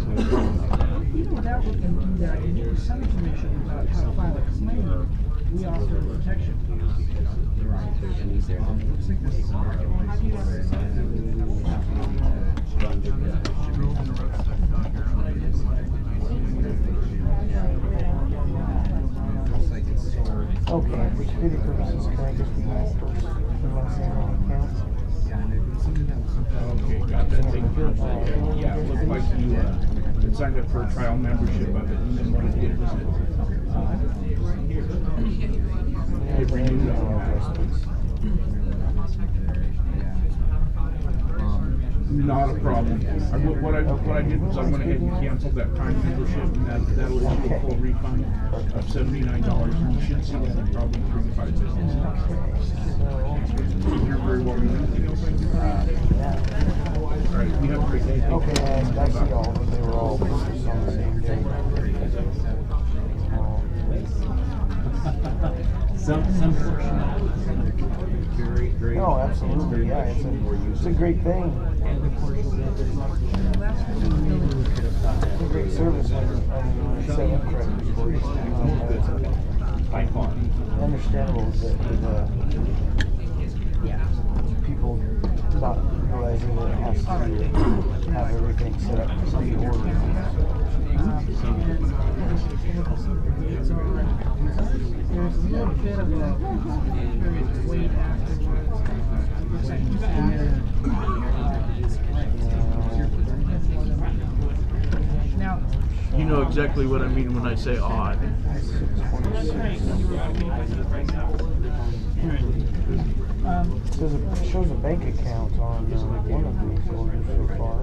Even without looking into that, I can give you some information about how to file a claim. We offer protection. Right, there's a need there. Looks like this is a Okay, for security purposes, can I just be my first and last name on account? Okay, got that taken care of. Yeah, it looked like you had signed up for a trial membership of it, and then what it did was it renewed on that. Not a problem. What I did was I went ahead and canceled that Prime membership, and that'll issue a full refund of $79, and you should see that in probably 3 to 5 business. You're very welcome. Anything else I can do? All right, you have a great day. Okay, I see all of them. They were all purchased on the same day. Some portion of it is very. No, absolutely, yeah, it's a great thing. And the portion that is not. It's a great service when you set up credit for you. By far. Understandable that people not realizing that it has to have everything set up for the order. There's a little bit of a wait Now, You know exactly what I mean when I say odd. It shows a bank account on one of these orders so far.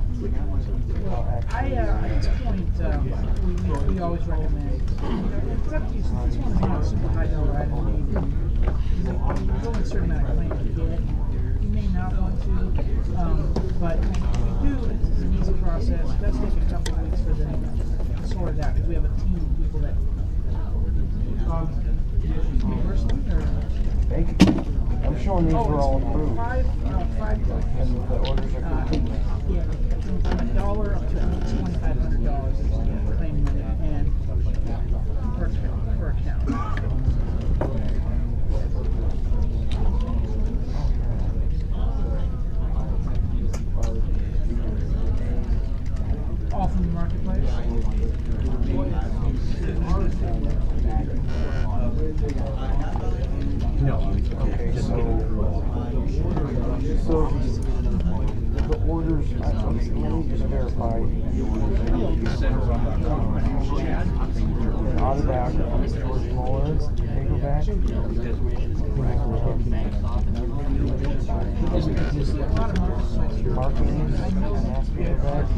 at this point, we always recommend, it's up to you, since this one's not super high dollar item, there's only a certain amount of claims to get. You may not want to, but if you do, it's an easy process. It does take a couple of weeks for them to sort it out, because we have a team of people that personally, or? Bank account. I'm showing these were all approved. Five And the orders are complete. Yeah, from $1 up to $2,500 is the claim limit and per account. All from the marketplace. No. Okay, so the orders, let me just verify. Autobac, George Muller, paperback. Marketing, and paperback.